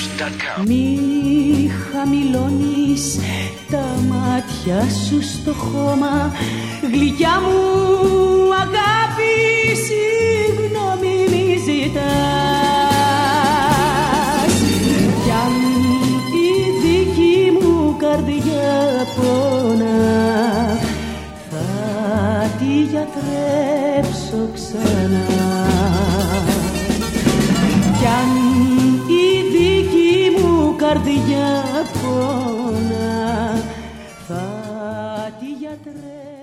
Sounds.com. Μη χαμηλώνεις τα μάτια σου στο χώμα, γλυκιά μου αγάπη, συγγνώμη μη ζητάς. Κι αν η δική μου καρδιά πόνα, θα τη γιατρέψω ξανά. Κι αν η δική μου καρδιά πόνα, θα τη γιατρέψω.